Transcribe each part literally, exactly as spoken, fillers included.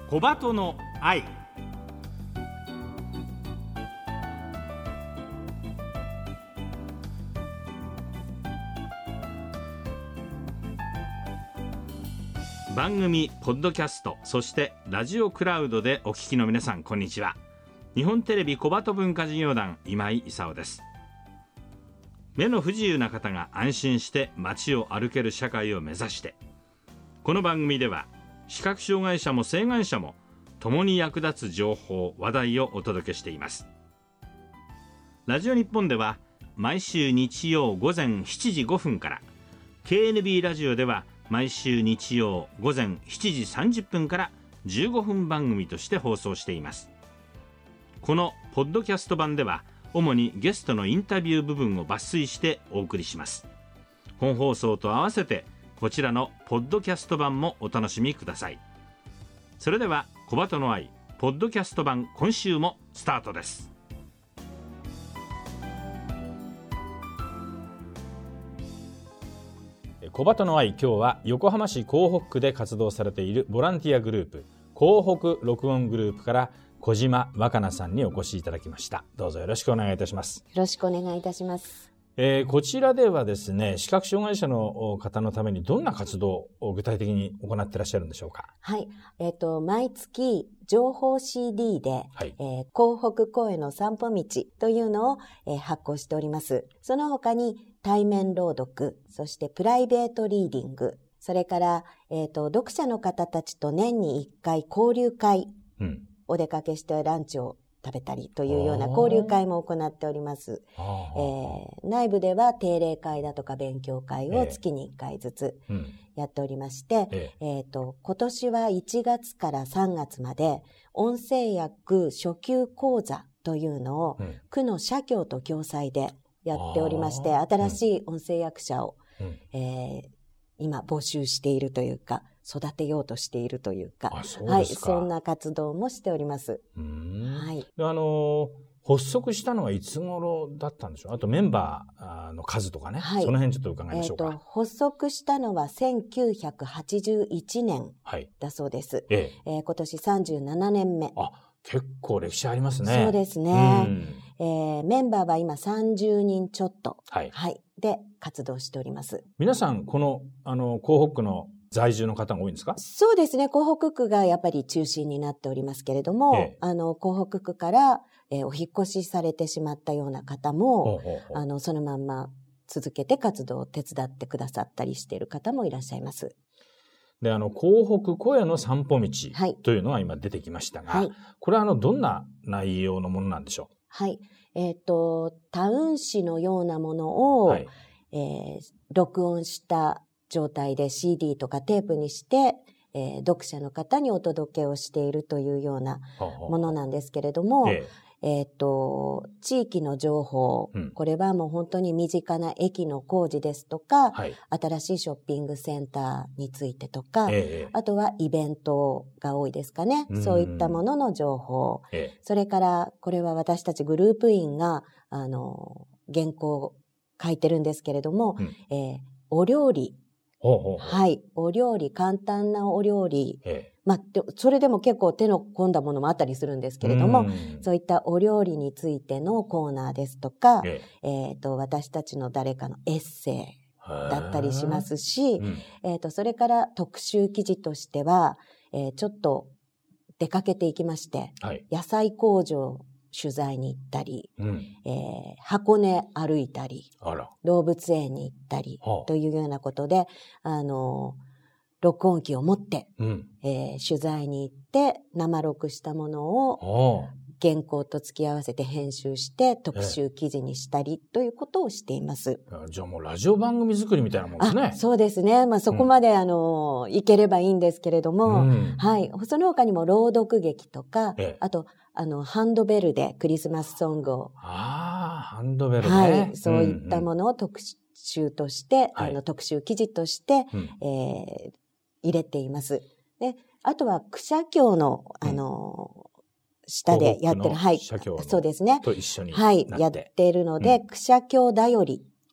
小鳩の愛。番組ポッドキャスト、そしてラジオクラウドでお聞きの皆さん、こんにちは。日本テレビ小鳩文化事業団今井勲です。目の不自由な方が安心して街を歩ける社会を目指して、この番組では視覚障害者も晴眼者も共に役立つ情報話題をお届けしています。ラジオ日本では毎週日曜午前しちじごふんから、 ケーエヌビー ラジオでは毎週日曜午前しちじさんじゅっぷんからじゅうごふん番組として放送しています。このポッドキャスト版では主にゲストのインタビュー部分を抜粋してお送りします。本放送と合わせてこちらのポッドキャスト版もお楽しみください。それでは小鳩の愛ポッドキャスト版、今週もスタートです。小鳩の愛、今日は横浜市港北区で活動されているボランティアグループ港北録音グループから小島若菜さんにお越しいただきました。どうぞよろしくお願いいたします。 よろしくお願いいたします。 えー、こちらではですね、視覚障害者の方のためにどんな活動を具体的に行っていらっしゃるんでしょうか。 はい、えっと毎月情報 シーディー で、 はい、 えー、港北声の散歩道というのを、えー、発行しております。その他に対面朗読、そしてプライベートリーディング、それから、えー、と読者の方たちと年にいっかい交流会、うん、お出かけしてランチを食べたりというような交流会も行っております。えー、内部では定例会だとか勉強会を月にいっかいずつやっておりまして、えーえー、と今年はいちがつからさんがつまで音声訳初級講座というのを、うん、区の社協と共催でやっておりまして、新しい音声訳者を、うんえー、今募集しているというか育てようとしているというか、 あ、そうですか。 はい、そんな活動もしております。 うーん、 はい、 あの発足したのはいつ頃だったんでしょう。あとメンバーの数とかね、はい、その辺ちょっと伺いましょうか。えーと、 発足したのはせんきゅうひゃくはちじゅういちねんだそうです。はい、えええー、今年さんじゅうななねんめ。 あ、結構歴史ありますね。 そうですね。えー、メンバーは今さんじゅうにんちょっと、 はいはい、で活動しております。 皆さんこのあの港北区の在住の方が多いんですか？ そうですね。港北区がやっぱり中心になっておりますけれども、ええ、あの港北区から、えー、お引越しされてしまったような方も、ほうほうほう、あのそのまんま続けて活動を手伝ってくださったりしている方もいらっしゃいます。 で、あの港北声の散歩道というのが今出てきましたが、はい、これはあのどんな内容のものなんでしょう？ はい、えっとタウン誌のようなものを、はい、えー、録音した状態で シーディー とかテープにして、えー、読者の方にお届けをしているというようなものなんですけれども、えええー、と地域の情報、うん、これはもう本当に身近な駅の工事ですとか、はい、新しいショッピングセンターについてとか、ええ、あとはイベントが多いですかね、うん、そういったものの情報、ええ、それからこれは私たちグループ員があの原稿を書いてるんですけれども、うん、えー、お料理、ほうほうほう、はい、お料理、簡単なお料理、ええ、まあ、それでも結構手の込んだものもあったりするんですけれども、そういったお料理についてのコーナーですとか、えええー、と私たちの誰かのエッセイだったりしますし、うん、えー、とそれから特集記事としては、えー、ちょっと出かけていきまして、はい、野菜工場取材に行ったり、うん、えー、箱根歩いたり、あら、動物園に行ったりというようなことで、あの録音機を持って、うん、えー、取材に行って生録したものを原稿と付き合わせて編集して特集記事にしたりということをしています。 えー、じゃあもうラジオ番組作りみたいなもんですね。 あ、そうですね。まあそこまで、うん、あのいければいいんですけれども、うん、はい、その他にも朗読劇とか、えー、あとあのハンドベルでクリスマスソングを、 ああ、ハンドベルね、 はい、そういったものを特集として、うんうん、あの特集記事として、はい、えー、入れています。で、あとはクシャ協のあの、うん、下でやってる、はい、そうですね、 と一緒にはい、やっているので、うん、クシャ協だより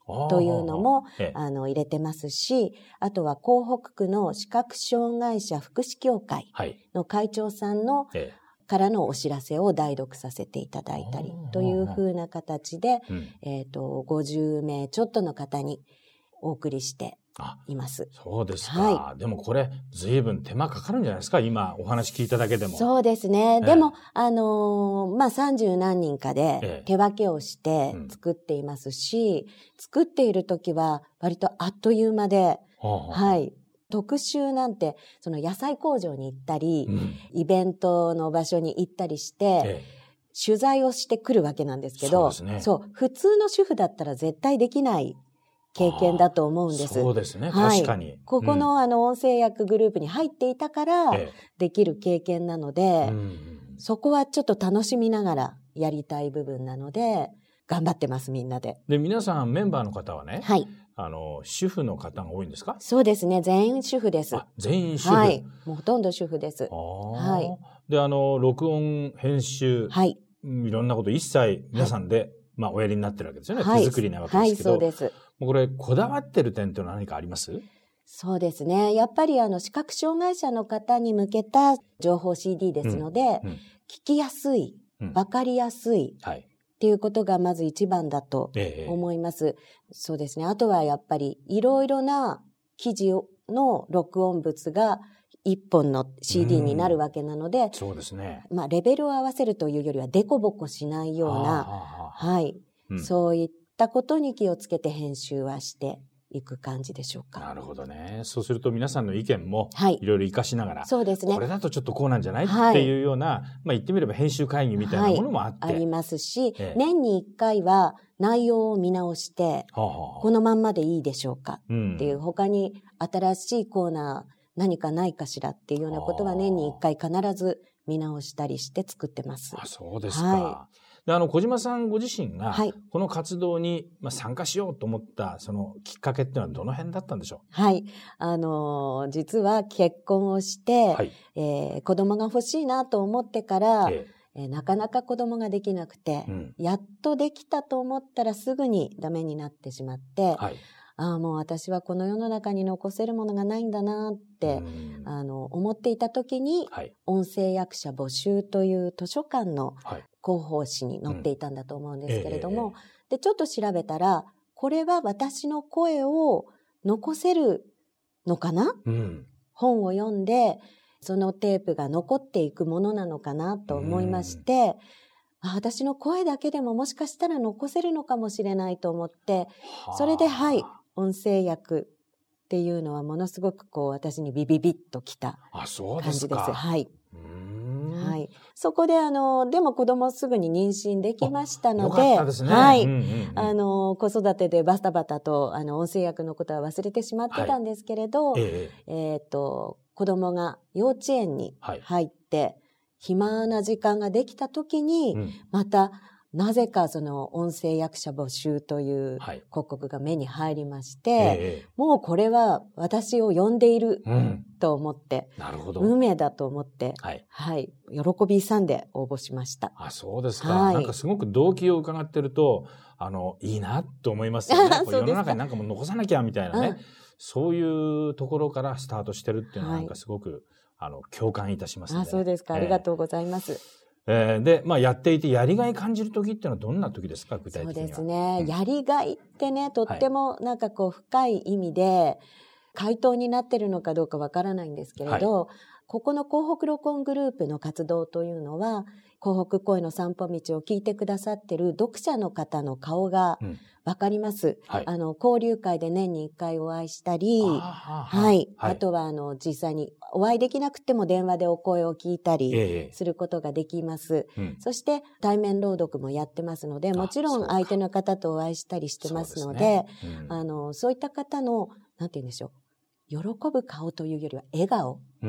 というのも、 ええ、 あの、入れてますし、あとは港北区の視覚障害者福祉協会の会長さんの、 ええ、 からのお知らせを代読させていただいたりというふうな形で、 うん、 えっと、ごじゅうめいちょっとの方にお送りしています。 そうですか。 はい、 でもこれ、随分手間かかるんじゃないですか、今お話聞いただけでも。 そうですね。 ええ、 でも、あのー、まあ、三十何人かで手分けをして作っていますし、ええ、うん、作っている時は割とあっという間で、はあはあ、はい。特集なんて、その野菜工場に行ったり、うん、イベントの場所に行ったりして、ええ、取材をしてくるわけなんですけど、そうですね。そう、普通の主婦だったら絶対できない経験だと思うんです。 そうですね、 はい、 確かに。 ここの、うん、あの音声訳グループに入っていたからできる経験なので、ええ、うん、そこはちょっと楽しみながらやりたい部分なので頑張ってます、みんなで。 で、皆さんメンバーの方はね、 はい、 あの主婦の方が多いんですか？ そうですね、全員主婦です。 あ、全員主婦。 はい、もうほとんど主婦です。はい。 で、あの録音編集、はい、いろんなこと一切皆さんで、はい、まあおやりになってるわけですよね。はい、手作りなわけですけど。はい、そうです。これこだわってる点っていうのは何かあります？ そうですね。やっぱりあの視覚障害者の方に向けた情報 シーディー ですので、うんうん、聞きやすい、うん、分かりやすい、はい、っていうことがまず一番だと思います。ええ、そうですね。あとはやっぱりいろいろな記事の録音物が一本の シーディー になるわけなので、 そうですね。 まあレベルを合わせるというよりはデコボコしないような、はい、うん、そういったことに気をつけて編集はしていく感じでしょうか。 なるほどね。そうすると皆さんの意見もいろいろ活かしながら、はい、 そうですね。 これだとちょっとこうなんじゃない、はい、っていうような、まあ言ってみれば編集会議みたいなものもあって、はい、 ありますし、ええ、年にいっかいは内容を見直して、はあはあ、このまんまでいいでしょうかっていう、うん、他に新しいコーナー何かないかしらっていうようなことは年にいっかい必ず見直したりして作ってます。 あ、そうですか。はい、で、あの小島さんご自身がこの活動に参加しようと思ったそのきっかけっていうのはどの辺だったんでしょう？ はい、あのー、実は結婚をして、はい、えー、子供が欲しいなと思ってから、えええー、なかなか子供ができなくて、うん、やっとできたと思ったらすぐにダメになってしまって、はい、ああ、もう私はこの世の中に残せるものがないんだなって、あの、思っていた時に、はい、音声訳者募集という図書館の広報誌に載っていたんだと思うんですけれども、うんえー、で、ちょっと調べたら、これは私の声を残せるのかな、うん、本を読んで、そのテープが残っていくものなのかなと思いまして、うん、あ、私の声だけでももしかしたら残せるのかもしれないと思って、それで、はい、音声訳っていうのはものすごくこう私にビビビッときた感じです。ですはい。うーん、はい。そこであのでも子供すぐに妊娠できましたので、 よかったですね。 はい、 うんうんうん、 あの子育てでバタバタとあの音声訳のことは忘れてしまってたんですけれど、はい、えー、えー、と子供が幼稚園に入って、はい、暇な時間ができた時に、うん、またなぜかその音声訳者募集という広告が目に入りまして、はい、えー、もうこれは私を呼んでいると思って、うん、なるほど、運命だと思って、はい、はい、喜び勇んで応募しました。 あ、そうですか。はい、なんかすごく動機を伺ってると、あの、いいなと思いますよね。世の中になんかもう残さなきゃみたいなね、うん、そういうところからスタートしてるっていうのはなんかすごく、はい、あの共感いたしますね。 あ、そうですか。ありがとうございます。えーえー、で、まあ、やっていてやりがい感じる時っていうのはどんな時ですか、具体的には。 そうですね、うん、やりがいってね、とってもなんかこう深い意味で回答になってるのかどうかわからないんですけれど、はい、ここの港北録音グループの活動というのは、港北声の散歩道を聞いてくださってる読者の方の顔がわかります、うん、はい、あの交流会で年にいっかいお会いしたり、あ、はい、はい、あとはあの実際にお会いできなくても電話でお声を聞いたりすることができます、ええ、うん、そして対面朗読もやってますので、もちろん相手の方とお会いしたりしてますの で, で、ね、うん、あのそういった方のなんて言うんでしょう、喜ぶ顔というよりは笑顔、うん、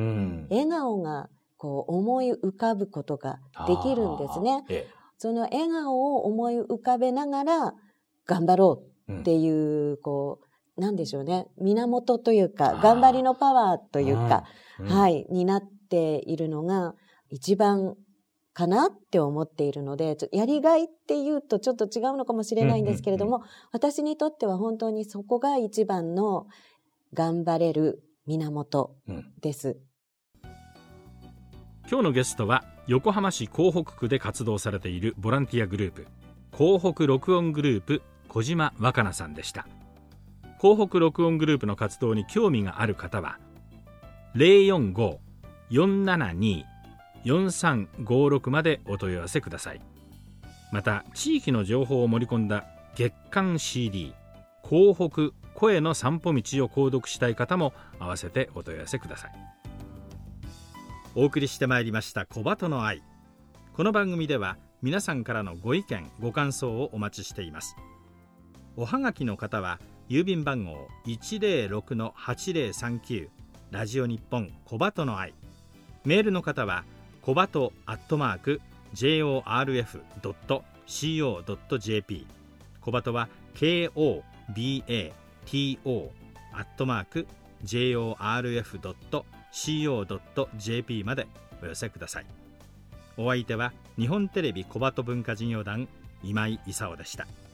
笑顔がこう思い浮かぶことができるんですね、ええ、その笑顔を思い浮かべながら頑張ろうっていう、うん、こうなんでしょうね、源というか頑張りのパワーというか、うん、はい、になっているのが一番かなって思っているので、ちょやりがいっていうとちょっと違うのかもしれないんですけれども、うんうんうん、私にとっては本当にそこが一番の頑張れる源です、うん。 今日のゲストは横浜市港北区で活動されているボランティアグループ港北録音グループ小島若菜さんでした。港北録音グループの活動に興味がある方は ゼロよんご よんななに よんさんごろく までお問い合わせください。また地域の情報を盛り込んだ月刊 シーディー 港北声の散歩道を購読したい方も合わせてお問い合わせください。お送りしてまいりました小鳩の愛。この番組では皆さんからのご意見ご感想をお待ちしています。おはがきの方は郵便番号 いちゼロろく はちゼロさんきゅう ラジオ日本小鳩の愛。メールの方は小鳩アットマーク ジェイオーアールエフ ドット シーオー ドット ジェーピー 小鳩は ケーオービーエーティーオー アットマーク ジェイオーアールエフ ドット シーオー ドット ジェーピー までお寄せください。お相手は日本テレビ小鳩文化事業団今井勲でした。